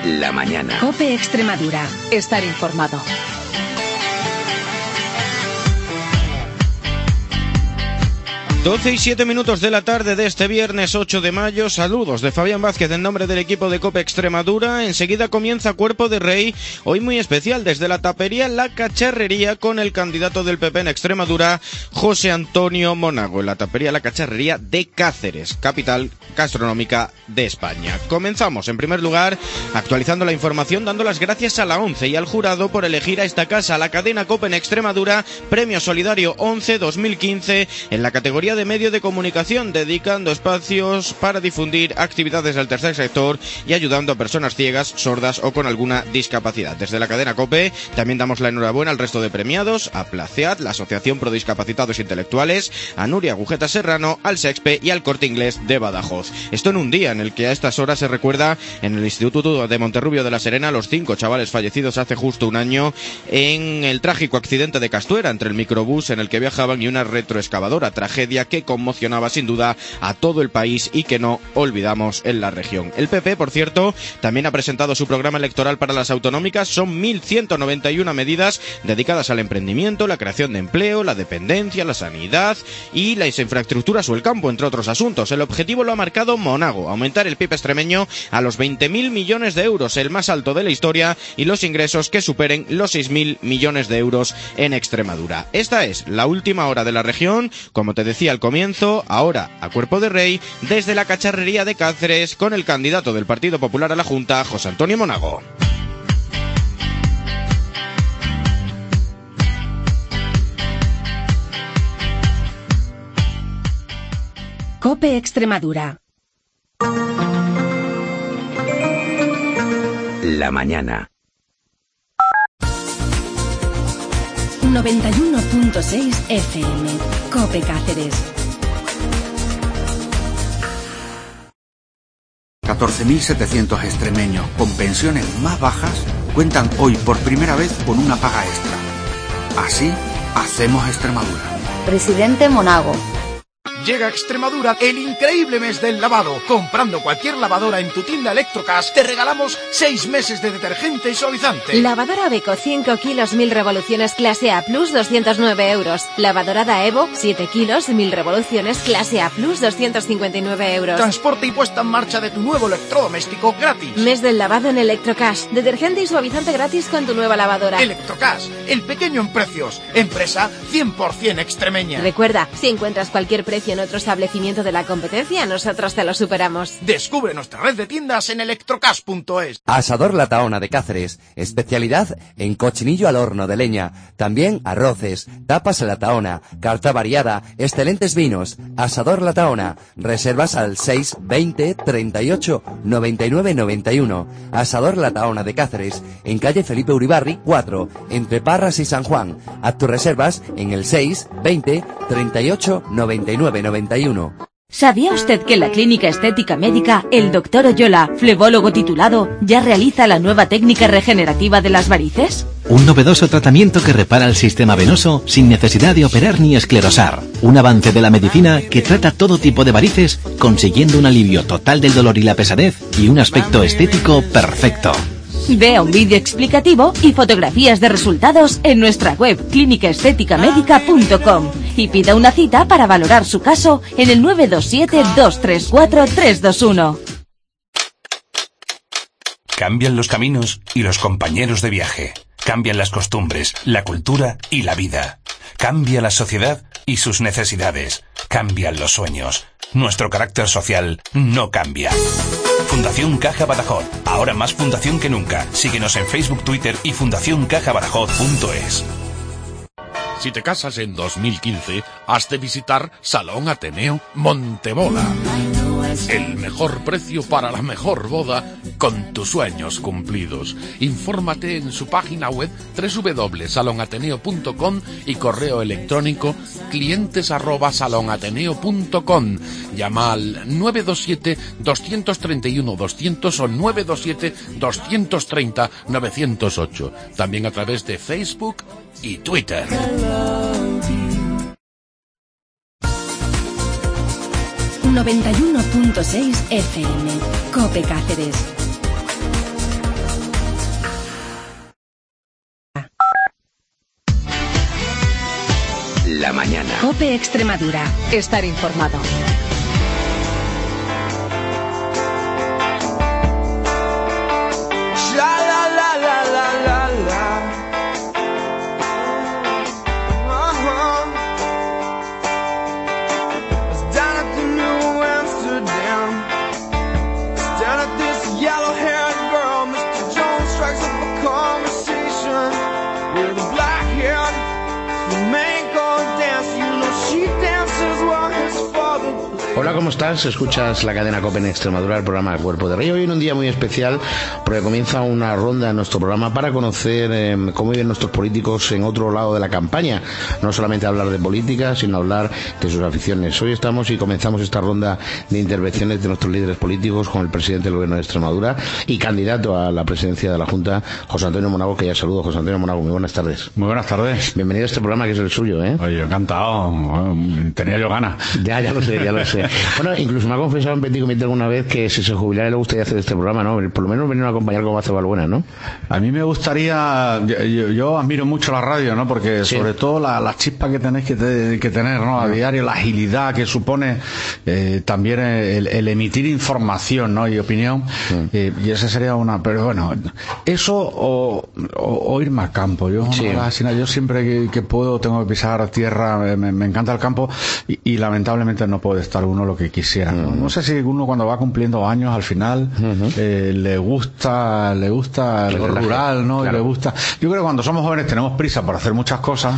La mañana. COPE Extremadura. Estar informado. 12:07 de la tarde de este viernes 8 de mayo. Saludos de Fabián Vázquez en nombre del equipo de COPE Extremadura. Enseguida comienza Cuerpo de Rey, hoy muy especial desde la tapería La Cacharrería con el candidato del PP en Extremadura, José Antonio Monago, en la tapería La Cacharrería de Cáceres, capital gastronómica de España. Comenzamos en primer lugar actualizando la información, dando las gracias a la ONCE y al jurado por elegir a esta casa, la cadena COPE en Extremadura, Premio Solidario 11 2015 en la categoría de medio de comunicación, dedicando espacios para difundir actividades del tercer sector y ayudando a personas ciegas, sordas o con alguna discapacidad. Desde la cadena COPE también damos la enhorabuena al resto de premiados, a Placeat, la Asociación Pro Discapacitados Intelectuales, a Nuria Agujeta Serrano, al Sexpe y al Corte Inglés de Badajoz. Esto en un día en el que a estas horas se recuerda en el Instituto de Monterrubio de la Serena los 5 chavales fallecidos hace justo un año en el trágico accidente de Castuera entre el microbús en el que viajaban y una retroexcavadora, tragedia que conmocionaba sin duda a todo el país y que no olvidamos en la región. El PP, por cierto, también ha presentado su programa electoral para las autonómicas. Son 1.191 medidas dedicadas al emprendimiento, la creación de empleo, la dependencia, la sanidad y las infraestructuras o el campo, entre otros asuntos. El objetivo lo ha marcado Monago, aumentar el PIB extremeño a los 20.000 millones de euros, el más alto de la historia, y los ingresos que superen los 6.000 millones de euros en Extremadura. Esta es la última hora de la región, como te decía al comienzo, ahora a Cuerpo de Rey, desde la Cacharrería de Cáceres, con el candidato del Partido Popular a la Junta, José Antonio Monago. COPE Extremadura. La mañana. 91.6 FM. COPE Cáceres. 14.700 extremeños con pensiones más bajas cuentan hoy por primera vez con una paga extra. Así hacemos Extremadura. Presidente Monago. Llega a Extremadura el increíble mes del lavado. Comprando cualquier lavadora en tu tienda Electrocas, te regalamos 6 meses de detergente y suavizante. Lavadora Beko 5 kilos 1000 revoluciones clase A+, 209 euros. Lavadora Daewoo 7 kilos 1000 revoluciones clase A+, 259 euros. Transporte y puesta en marcha de tu nuevo electrodoméstico gratis. Mes del lavado en Electrocash. Detergente y suavizante gratis con tu nueva lavadora. Electrocash, el pequeño en precios. Empresa 100% extremeña. Recuerda, si encuentras cualquier precio en otro establecimiento de la competencia, nosotros te lo superamos. Descubre nuestra red de tiendas en electrocas.es. Asador La Tahona de Cáceres, especialidad en cochinillo al horno de leña, también arroces, tapas a la Tahona, carta variada, excelentes vinos. Asador La Tahona, reservas al 620 38 99 91. Asador La Tahona de Cáceres, en calle Felipe Uribarri 4, entre Parras y San Juan. Haz tus reservas en el 620 38 99 91. ¿Sabía usted que en la Clínica Estética Médica, el Dr. Oyola, flebólogo titulado, ya realiza la nueva técnica regenerativa de las varices? Un novedoso tratamiento que repara el sistema venoso sin necesidad de operar ni esclerosar. Un avance de la medicina que trata todo tipo de varices, consiguiendo un alivio total del dolor y la pesadez y un aspecto estético perfecto. Vea un vídeo explicativo y fotografías de resultados en nuestra web clinicaestéticamedica.com y pida una cita para valorar su caso en el 927-234-321. Cambian los caminos y los compañeros de viaje. Cambian las costumbres, la cultura y la vida. Cambia la sociedad y sus necesidades. Cambian los sueños. Nuestro carácter social no cambia. Fundación Caja Badajoz. Ahora más fundación que nunca. Síguenos en Facebook, Twitter y fundacioncajabadajoz.es. Si te casas en 2015, has de visitar Salón Ateneo Montebola. El mejor precio para la mejor boda con tus sueños cumplidos. Infórmate en su página web www.salonateneo.com y correo electrónico clientes@salonateneo.com. Llama al 927-231-200 o 927-230-908. También a través de Facebook y Twitter. 91.6 FM. COPE Cáceres. COPE Extremadura. Estar informado. Hola, ¿cómo estás? Escuchas la cadena COPE en Extremadura, el programa Cuerpo de Rey. Hoy en un día muy especial porque comienza una ronda en nuestro programa para conocer cómo viven nuestros políticos en otro lado de la campaña. No solamente hablar de política, sino hablar de sus aficiones. Hoy estamos y comenzamos esta ronda de intervenciones de nuestros líderes políticos con el presidente del Gobierno de Extremadura y candidato a la presidencia de la Junta, José Antonio Monago, que ya saludo. José Antonio Monago, muy buenas tardes. Muy buenas tardes. Bienvenido a este programa que es el suyo, ¿eh? Oye, encantado. Tenía yo ganas. Ya lo sé. Bueno, incluso me ha confesado en Petit Comité alguna vez que si se jubilara le gustaría hacer este programa, ¿no? Por lo menos venir a acompañar como hace Balbuena, ¿no? A mí me gustaría, yo admiro mucho la radio, ¿no? Porque sí, sobre todo la chispa que tenéis que tener, ¿no? A diario, la agilidad que supone también el emitir información, ¿no? Y opinión. Y esa sería una, pero bueno, eso o irme al campo. Yo siempre que puedo tengo que pisar tierra, me encanta el campo y lamentablemente no puede estar uno lo que quisiera, ¿no? No sé si uno cuando va cumpliendo años al final le gusta el rural, ¿no? Claro. Y le gusta. Yo creo que cuando somos jóvenes tenemos prisa por hacer muchas cosas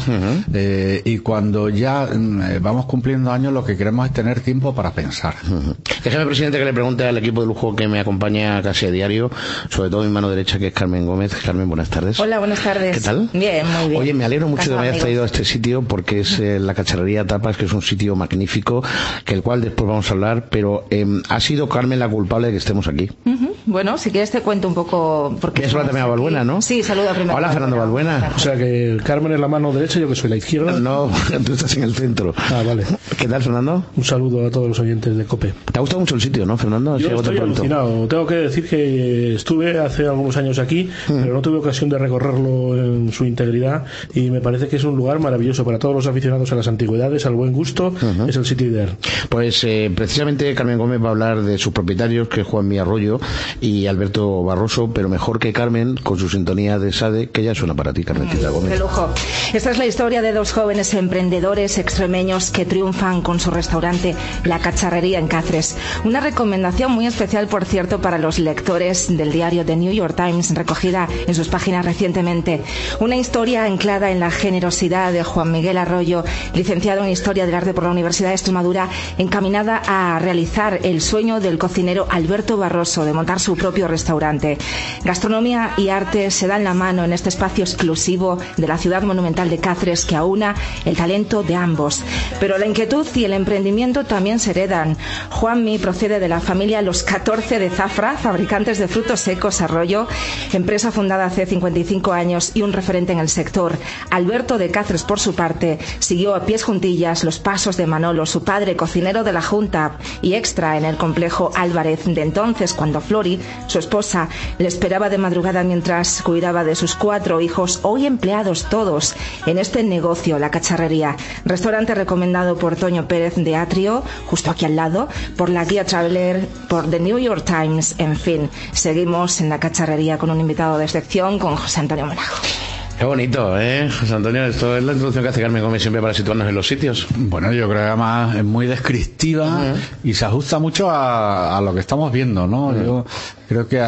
y cuando ya vamos cumpliendo años lo que queremos es tener tiempo para pensar. Déjame, presidente, que le pregunte al equipo de lujo que me acompaña casi a diario, sobre todo mi mano derecha, que es Carmen Gómez. Carmen, buenas tardes. Hola, buenas tardes. ¿Qué tal? Bien, muy bien. Oye, me alegro mucho de que me hayas traído a este sitio porque es la Cacharrería Tapas, que es un sitio magnífico, que el cual después vamos a hablar, pero ha sido Carmen la culpable de que estemos aquí. Bueno, si quieres te cuento un poco porque ya saluda también a Balbuena, ¿no? Sí, saluda primero. Hola, Fernando Balbuena. O sea que Carmen es la mano derecha y yo que soy la izquierda. No, tú estás en el centro. Ah, vale. ¿Qué tal, Fernando? Un saludo a todos los oyentes de COPE. ¿Te ha gustado mucho el sitio, no, Fernando? Yo estoy alucinado. Tengo que decir que estuve hace algunos años aquí, pero no tuve ocasión de recorrerlo en su integridad y me parece que es un lugar maravilloso para todos los aficionados a las antigüedades, al buen gusto. Es el sitio ideal. Pues precisamente Carmen Gómez va a hablar de sus propietarios, que es Juan Mí Arroyo y Alberto Barroso, pero mejor que Carmen con su sintonía de SADE, que ya suena para ti, Carmencita Gómez. De lujo. Esta es la historia de dos jóvenes emprendedores extremeños que triunfan con su restaurante La Cacharrería en Cáceres. Una recomendación muy especial, por cierto, para los lectores del diario The New York Times, recogida en sus páginas recientemente. Una historia anclada en la generosidad de Juan Miguel Arroyo, licenciado en Historia del Arte por la Universidad de Extremadura, encaminada a realizar el sueño del cocinero Alberto Barroso de montar su propio restaurante. Gastronomía y arte se dan la mano en este espacio exclusivo de la ciudad monumental de Cáceres que aúna el talento de ambos. Pero la inquietud y el emprendimiento también se heredan. Juanmi procede de la familia Los 14 de Zafra, fabricantes de frutos secos Arroyo, empresa fundada hace 55 años y un referente en el sector. Alberto de Cáceres, por su parte, siguió a pies juntillas los pasos de Manolo, su padre, cocinero de la Junta y extra en el complejo Álvarez de entonces, cuando Flori, su esposa, le esperaba de madrugada mientras cuidaba de sus 4 hijos, hoy empleados todos en este negocio, La Cacharrería. Restaurante recomendado por Toño Pérez de Atrio, justo aquí al lado, por la Guía Traveler, por The New York Times, en fin. Seguimos en La Cacharrería con un invitado de excepción, con José Antonio Monago. Qué bonito, José Antonio. Esto es la introducción que hace Carmen Gómez siempre para situarnos en los sitios. Bueno, yo creo que además es muy descriptiva y se ajusta mucho a lo que estamos viendo, ¿no? Yo creo que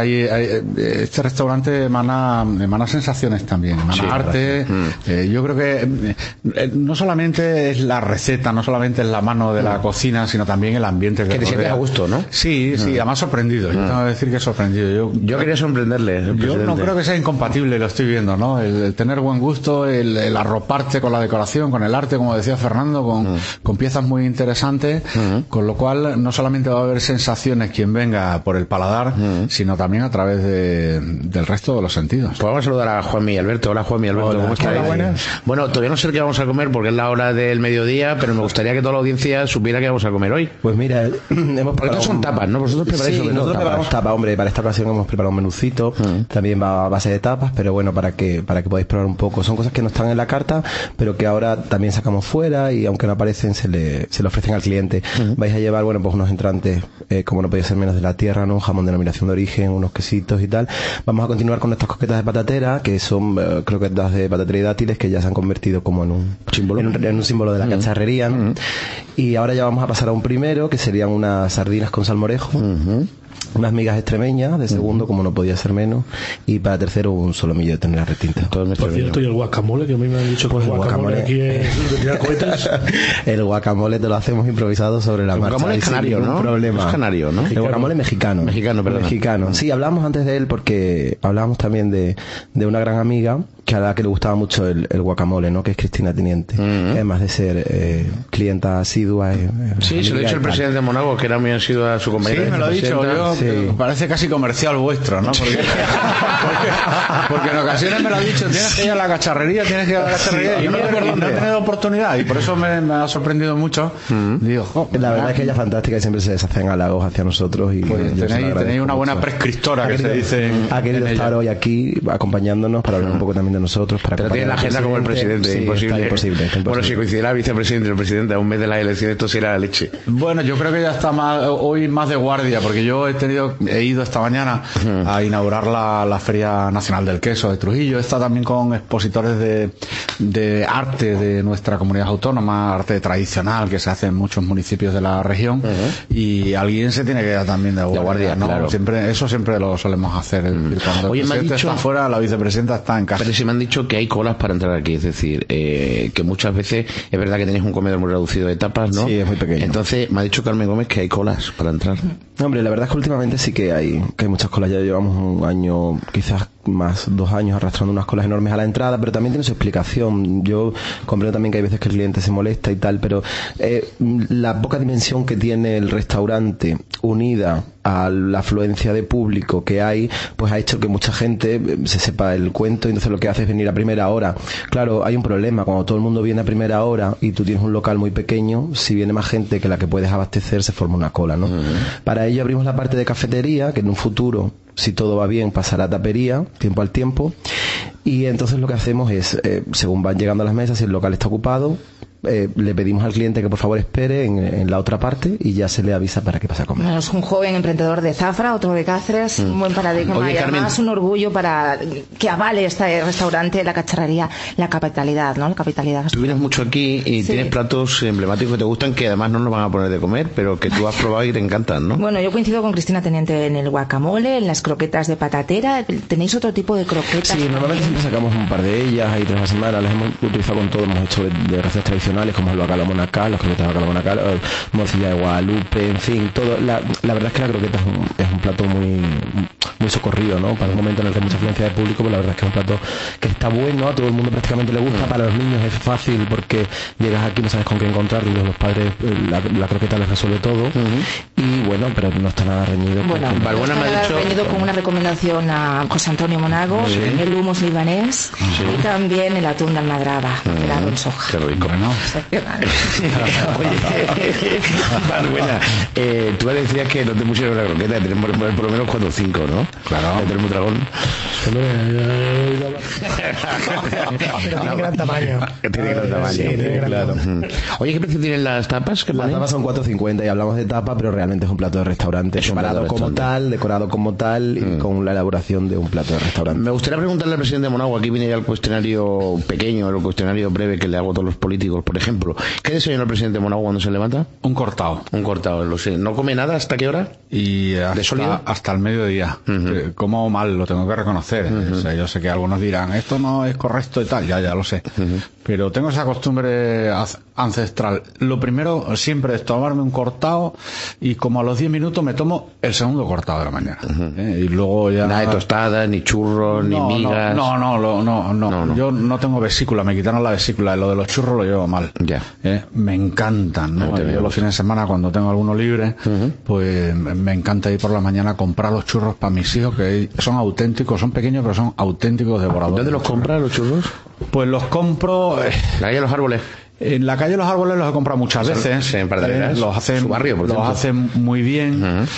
este restaurante emana sensaciones también, emana arte. Yo creo que no solamente es la receta, no solamente es la mano de la cocina, sino también el ambiente que te sientes a gusto, ¿no? Sí, además sorprendido. Yo tengo que decir que sorprendido. Yo quería sorprenderle. Yo no creo que sea incompatible, lo estoy viendo, ¿no? El tener buen gusto, el arroparte con la decoración, con el arte, como decía Fernando, con piezas muy interesantes, con lo cual no solamente va a haber sensaciones quien venga por el paladar, sino también a través del resto de los sentidos. Pues vamos a saludar a Juanmi y Alberto. Hola Juanmi y Alberto, ¿cómo estáis? Hola, buenas. Bueno, todavía no sé qué vamos a comer porque es la hora del mediodía, pero me gustaría que toda la audiencia supiera qué vamos a comer hoy. Pues mira, hemos preparado... son tapas, ¿no? Vosotros preparáis nosotros preparamos tapas, hombre, para esta ocasión hemos preparado un menucito, también va a base de tapas, pero bueno, para que podáis probar un poco. Son cosas que no están en la carta, pero que ahora también sacamos fuera y aunque no aparecen, se le ofrecen al cliente. Vais a llevar, bueno, pues unos entrantes, como no podía ser menos, de la tierra, ¿no? Un jamón de denominación de origen, unos quesitos y tal. Vamos a continuar con nuestras croquetas de patatera, que son croquetas de patatera y dátiles que ya se han convertido como en un símbolo, en un símbolo de la cacharrería, ¿no? Y ahora ya vamos a pasar a un primero, que serían unas sardinas con salmorejo. Unas migas extremeñas de segundo, como no podía ser menos, y para tercero un solomillo de ternera retinta. Por cierto, y el guacamole, que a mí me han dicho que el guacamole aquí es de tirar cohetes. El guacamole te lo hacemos improvisado sobre la marcha. El guacamole es canario, ¿no? Problema. Es canario, ¿no? El guacamole mexicano. Mexicano. Sí, hablábamos antes de él porque hablábamos también de una gran amiga que a la que le gustaba mucho el guacamole, ¿no? Que es Cristina Teniente. Además de ser clienta asidua. Sí, se lo ha dicho el presidente de Monago, que era muy asidua a su compañera. Sí, me lo ha dicho yo. Sí. Parece casi comercial vuestro, ¿no? Porque en ocasiones me lo ha dicho, tienes que ir a la cacharrería, y yo no he tenido oportunidad, y por eso me ha sorprendido mucho. Digo, la verdad es que ella es fantástica y siempre se deshacen halagos hacia nosotros. Y pues tenéis una buena prescriptora, que se dice. Ha querido estar hoy aquí acompañándonos para hablar un poco también de nosotros. Pero tiene la agenda como el presidente, sí, imposible. Bueno, si coincidiera el vicepresidente y el presidente a un mes de las elecciones, esto será la leche. Bueno, yo creo que ya está hoy más de guardia, porque yo he ido esta mañana a inaugurar la Feria Nacional del Queso de Trujillo. Está también con expositores de arte de nuestra comunidad autónoma, arte tradicional que se hace en muchos municipios de la región, y alguien se tiene que quedar también de guardia, ¿no? Claro. Eso siempre lo solemos hacer. Cuando el presidente está fuera, la vicepresidenta está en casa. Pero si me han dicho que hay colas para entrar aquí, es decir, que muchas veces es verdad que tenéis un comedor muy reducido de tapas, ¿no? Sí, es muy pequeño. Entonces me ha dicho Carmen Gómez que hay colas para entrar. Hombre, la verdad es que últimamente sí que hay muchas colas. Ya llevamos un año, quizás más 2 años, arrastrando unas colas enormes a la entrada, pero también tiene su explicación. Yo comprendo también que hay veces que el cliente se molesta y tal, pero la poca dimensión que tiene el restaurante unida a la afluencia de público que hay, pues ha hecho que mucha gente se sepa el cuento, y entonces lo que hace es venir a primera hora. Claro, hay un problema, cuando todo el mundo viene a primera hora y tú tienes un local muy pequeño, si viene más gente que la que puedes abastecer, se forma una cola, ¿no? Para ello abrimos la parte de cafetería, que en un futuro, si todo va bien, pasará a tapería, tiempo al tiempo, y entonces lo que hacemos es, según van llegando a las mesas, si el local está ocupado, le pedimos al cliente que por favor espere en la otra parte y ya se le avisa para que pase a comer. Bueno, es un joven emprendedor de Zafra, otro de Cáceres, un buen paradigma. Oye, y además Carmen, un orgullo para que avale este restaurante, la cacharrería, la capitalidad, ¿no? La capitalidad. Tú vienes mucho aquí y tienes platos emblemáticos que te gustan, que además no nos van a poner de comer, pero que tú has probado y te encantan, ¿no? Bueno, yo coincido con Cristina Teniente en el guacamole, en las croquetas de patatera. ¿Tenéis otro tipo de croquetas? Sí, normalmente siempre sacamos un par de ellas, ahí 3 a la semana, las hemos utilizado con todo, hemos hecho de recetas tradicionales como el bacalao monacal, los croquetas de bacalao monacal, morcilla de Guadalupe, en fin, todo. La verdad es que la croqueta es un plato muy socorrido, ¿no? Para un momento en el que hay mucha afluencia de público, pues la verdad es que es un plato que está bueno, a todo el mundo prácticamente le gusta. Para los niños es fácil porque llegas aquí, no sabes con qué encontrarlo, y los padres la croqueta les resuelve todo. Y bueno, pero no está nada reñido. Bueno, Balbuena me ha dicho reñido con una recomendación a José Antonio Monago, el hummus libanés y también el atún de almadraba, helado en soja. Qué rico, ¿no? Oye, Balbuena, tú decías que no te pusieron la croqueta, tenemos que poner por lo menos 4 o 5, ¿no? Claro. Tenemos un dragón. Tiene gran tamaño. Tiene gran tamaño. Sí, claro. Oye, ¿qué precio tienen las tapas? Las tapas son 4,50 y hablamos de tapa, pero realmente es un plato de restaurante, preparado como tal, decorado como tal, y con la elaboración de un plato de restaurante. Me gustaría preguntarle al presidente de Monago, aquí viene ya el cuestionario pequeño, el cuestionario breve que le hago a todos los políticos, por ejemplo. ¿Qué desayuna el presidente de Monago cuando se levanta? Un cortado. Un cortado, lo sé. ¿No come nada hasta qué hora? Y hasta el mediodía. como mal, lo tengo que reconocer. O sea, yo sé que algunos dirán, esto no es correcto y tal, ya lo sé. Pero tengo esa costumbre ancestral. Lo primero siempre es tomarme un cortado y como a los 10 minutos me tomo el segundo cortado de la mañana. Y luego ya... Nada de tostadas, ni churros, ni migas... No. Yo no tengo vesícula, me quitaron la vesícula. Lo de los churros lo llevo mal. Me encantan, ¿no? Yo los fines de semana, cuando tengo alguno libre, pues me encanta ir por la mañana a comprar los churros para mis hijos, que son auténticos, son pequeños, pero son auténticos devoradores. ¿Dónde los compras, los churros? Pues los compro... La calle de los Árboles. En la calle de los Árboles los he comprado muchas veces. Los hacen, su barrio, por los hacen muy bien.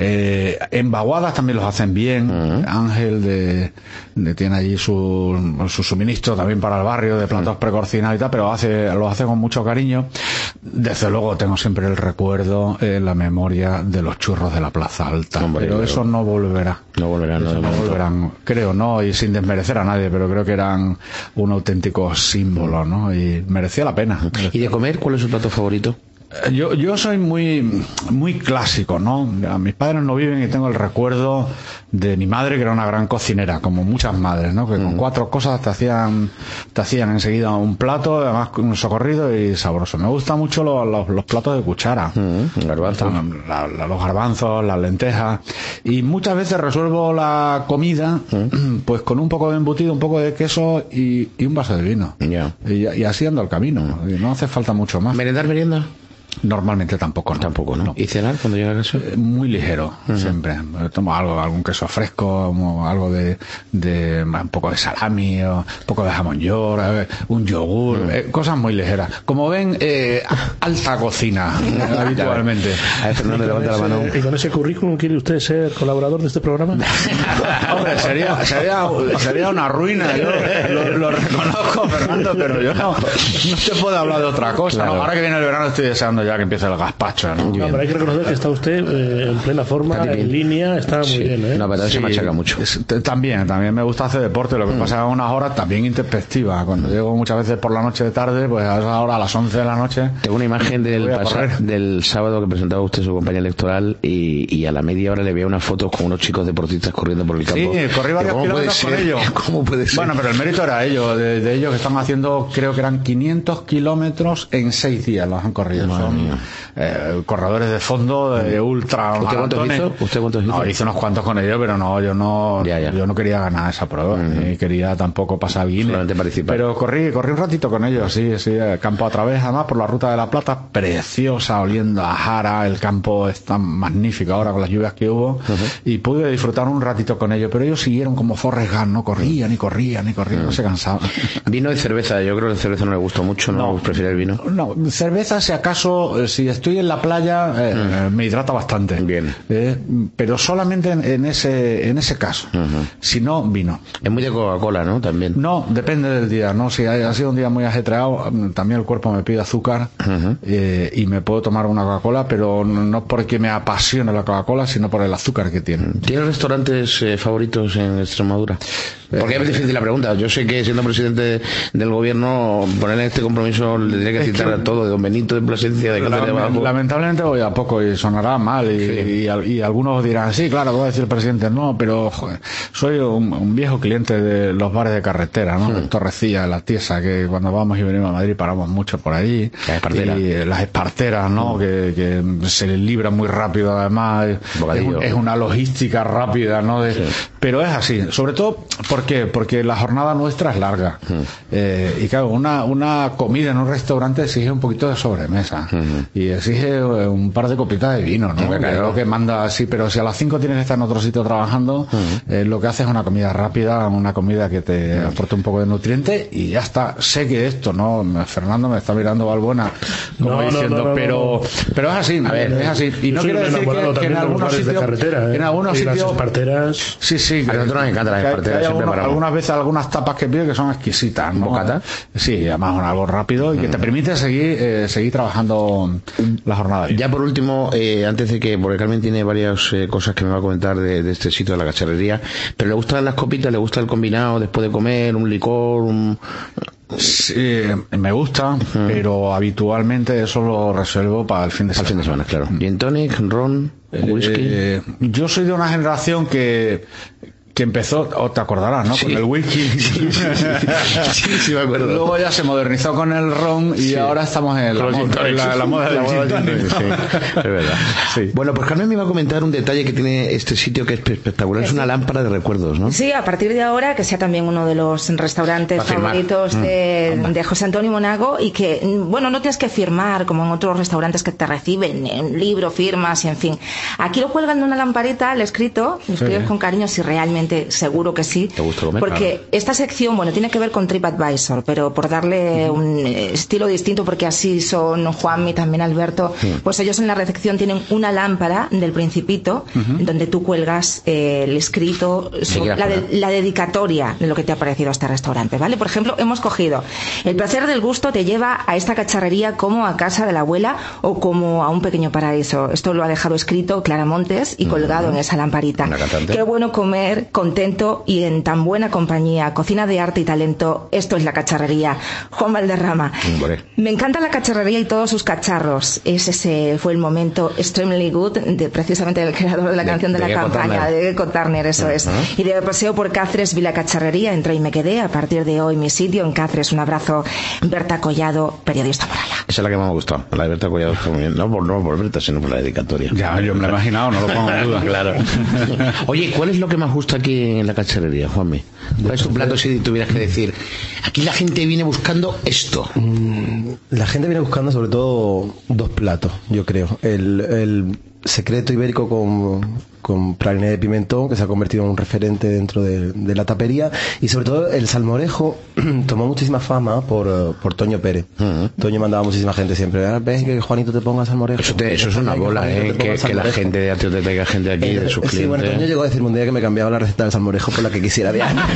En Baguadas también los hacen bien. Ángel tiene allí su suministro también para el barrio de platos precocinados y tal, pero los hace con mucho cariño. Desde luego tengo siempre el recuerdo, la memoria de los churros de la Plaza Alta. Pero eso no volverá. No volverán. Creo, ¿no? Y sin desmerecer a nadie, pero creo que eran un auténtico símbolo, ¿no? Y merecía la pena. ¿Y de comer cuál es su plato favorito? Yo soy muy clásico, ¿no? Mis padres no viven y tengo el recuerdo de mi madre, que era una gran cocinera, como muchas madres, ¿no? Que con 4 cosas te hacían enseguida un plato, además un socorrido y sabroso. Me gustan mucho los platos de cuchara. Garbanzos. Los garbanzos, las lentejas. Y muchas veces resuelvo la comida pues con un poco de embutido, un poco de queso y un vaso de vino. Y así ando el camino. No hace falta mucho más. ¿Merienda? Normalmente tampoco, ¿no? ¿Y cenar cuando llega a casa? Muy ligero, siempre. Tomo algún queso fresco, algo de un poco de salami, o un poco de jamón york, un yogur, cosas muy ligeras. Como ven, alta cocina, habitualmente. A ver, Fernando, levanta la mano. ¿Y con ese currículum quiere usted ser colaborador de este programa? Hombre, sería una ruina. Yo lo reconozco, Fernando, pero yo no te puedo hablar de otra cosa. Claro. Ahora que viene el verano estoy deseando ya que empiece el gazpacho, ¿no? Pero hay que reconocer que está usted en plena forma, en línea, está muy bien, ¿eh? No, pero se machaca mucho. También me gusta hacer deporte, lo que pasa es unas horas también introspectivas. Cuando llego muchas veces por la noche de tarde, pues a esa hora, a las 11 de la noche... Tengo una imagen del sábado que presentaba usted su campaña electoral y a la media hora le veía unas fotos con unos chicos deportistas corriendo por el campo. Sí, corrí varios kilómetros con ellos. ¿Cómo puede ser? Bueno, pero el mérito era ellos, de ellos que están haciendo, creo que eran 500 kilómetros en 6 días los han corrido. Son corredores de fondo, de ultra. ¿Usted cuántos hizo? No, hice unos cuantos con ellos, pero no, yo no quería ganar esa prueba, ni quería tampoco pasar bien. Solamente participar. Pero corrí un ratito con ellos, sí, campo a través, además por la ruta de la Plata, preciosa, oliendo a jara, el campo es tan magnífico ahora con las lluvias que hubo, y pude disfrutar un ratito con ellos, pero ellos siguieron como Forrest Gump, no corrían, no se cansaban. Vino y cerveza, yo creo que la cerveza no le gustó mucho, ¿no? ¿Prefiere el vino? No, cerveza si acaso, si estoy en la playa, me hidrata bastante. Bien. Pero solamente en ese caso. Si no, vino. Es muy de Coca-Cola, ¿no? También. No, depende del día, ¿no? Si ha sido un día muy ajetreado, también el cuerpo me pide azúcar y me puedo tomar una Coca-Cola, pero no porque me apasione la Coca-Cola, sino por el azúcar que tiene. ¿Tiene restaurantes favoritos en Extremadura? Porque es difícil la pregunta. Yo sé que siendo presidente del gobierno, ponerle este compromiso le tendría que citar a todo, de Don Benito, de Plasencia, de Cáceres de Abajo. Lamentablemente voy a poco y sonará mal y algunos dirán, sí, claro, voy a decir el presidente, no, pero joder, soy un viejo cliente de los bares de carretera, ¿no? Torrecilla, La Tiesa, que cuando vamos y venimos a Madrid paramos mucho por allí. Las esparteras, ¿no? Que se les libra muy rápido, además es una logística rápida, ¿no? Pero es así, sobre todo porque la jornada nuestra es larga y claro, una comida en un restaurante exige un poquito de sobremesa y exige un par de copitas de vino, ¿no? Que es lo que manda así, pero si a las 5 tienes que estar en otro sitio trabajando, lo que haces es una comida rápida, una comida que te aporte un poco de nutriente y ya está. Sé que esto, ¿no? Fernando me está mirando Valbuena como diciendo, pero es así, es así. Y no quiero decir que en algunos sitios en algunos sitios las esparteras sí, a nosotros nos encantan las esparteras. Algunas veces algunas tapas que pido que son exquisitas, ¿no? ¿Bocata? Sí, además algo rápido y que te permite seguir trabajando la jornada. Ya por último, antes de que, porque Carmen tiene varias cosas que me va a comentar de este sitio de la cacharrería, pero le gustan las copitas, le gusta el combinado después de comer, un licor, Sí, me gusta, pero habitualmente eso lo resuelvo para el fin de semana. Claro. Gin tonic, ron. whisky. Yo soy de una generación que empezó, o te acordarás, ¿no? Sí. Con el whisky. Sí, me acuerdo. Luego ya se modernizó con el ron y ahora estamos en la moda del gin tonic. Sí, es verdad. Sí. Bueno, pues Carmen me iba a comentar un detalle que tiene este sitio que es espectacular. Es una lámpara de recuerdos, ¿no? Sí, a partir de ahora, que sea también uno de los restaurantes favoritos de José Antonio Monago, y que, bueno, no tienes que firmar como en otros restaurantes que te reciben un libro, firmas y en fin. Aquí lo cuelgan de una lamparita, lo escrito con cariño, si realmente seguro que sí. ¿Te gusta comer? Porque esta sección, bueno, tiene que ver con TripAdvisor, pero por darle un estilo distinto, porque así son Juanmi, también Alberto, pues ellos en la recepción tienen una lámpara del Principito, donde tú cuelgas el escrito, la dedicatoria de lo que te ha parecido a este restaurante, ¿vale? Por ejemplo, hemos cogido: el placer del gusto te lleva a esta cacharrería como a casa de la abuela o como a un pequeño paraíso. Esto lo ha dejado escrito Clara Montes y colgado en esa lamparita. Qué bueno comer contento y en tan buena compañía. Cocina de arte y talento. Esto es la cacharrería. Juan Valderrama. Me encanta la cacharrería y todos sus cacharros. Ese fue el momento extremely good precisamente del creador de la canción de la campaña, de Eco Turner, eso es. Y de paseo por Cáceres vi la cacharrería, entré y me quedé. A partir de hoy mi sitio en Cáceres. Un abrazo. Berta Collado, periodista morala. Esa es la que más me ha gustado, la de Berta Collado. Está muy bien. No por Berta, sino por la dedicatoria. Ya, yo me lo he imaginado, no lo pongo en duda. Claro. Oye, ¿cuál es lo que más gusta aquí en la cacharrería, Juanmi? ¿Cuál es tu plato si tuvieras que decir? Aquí la gente viene buscando esto. La gente viene buscando sobre todo dos platos, yo creo. El secreto ibérico con praliné de pimentón, que se ha convertido en un referente dentro de la tapería, y sobre todo el salmorejo tomó muchísima fama por Toño Pérez. Toño mandaba muchísima gente siempre: ves que Juanito te ponga salmorejo. Eso es una bola, que la gente de Ateo te traiga gente de aquí, de sus clientes. Sí, bueno, Toño llegó a decirme un día que me cambiaba la receta del salmorejo por la que quisiera de año.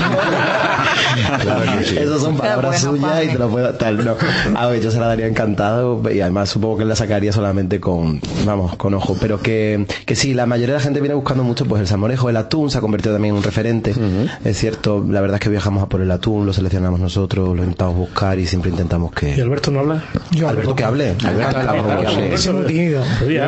Claro que sí. Esas son palabras suyas y te lo puedo tal. No. A ver, yo se la daría encantado, y además supongo que la sacaría solamente con ojo, pero que sí, la mayoría de la gente viene buscando mucho pues el salmorejo. El atún se ha convertido también en un referente. Es cierto, la verdad es que viajamos a por el atún, lo seleccionamos nosotros, lo intentamos buscar y siempre intentamos que... ¿Y Alberto no habla? Alberto que hable. Alberto es muy tímido.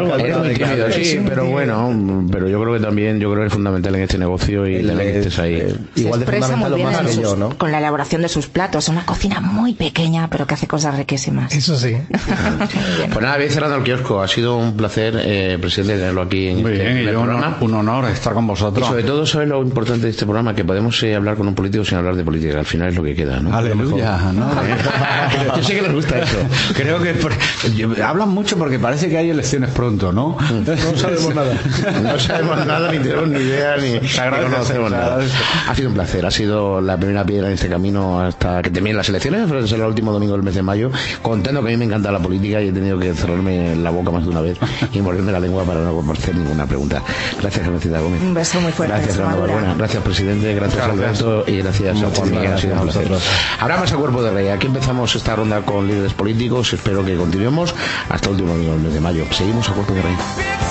Sí, pero bueno, pero yo creo que también, es fundamental en este negocio y tener que estés ahí. Igual de fundamental o más que yo, ¿no? Con la elaboración de sus platos. Una cocina muy pequeña, pero que hace cosas riquísimas. Eso sí. Pues nada, habéis cerrado el kiosco. Ha sido un placer, presidente, tenerlo aquí en este programa. Un honor estar con vosotros. Y sobre todo, ¿sabes lo importante de este programa? Que podemos hablar con un político sin hablar de política. Al final es lo que queda, ¿no? Aleluya, ¿no? Yo sé que les gusta eso. Creo que hablan mucho porque parece que hay elecciones pronto, ¿no? No sabemos nada. No sabemos nada, ni tenemos ni idea, ni conocemos nada. Ha sido un placer. Ha sido la primera piedra en este camino hasta que terminen las elecciones. Será el último domingo del mes de mayo. Contando que a mí me encanta la política y he tenido que cerrarme la boca más de una vez y morderme la lengua para no hacer ninguna pregunta. Gracias, Carmencita Gómez. Un beso muy fuerte. Gracias, Fernando Barbuena. Gracias, presidente. Gracias, Alberto. Y gracias a Juan Miguel. Ha sido un placer. Habrá más a Cuerpo de Rey. Aquí empezamos esta ronda con líderes políticos. Espero que continuemos hasta el último domingo del mes de mayo. Seguimos a Cuerpo de Rey.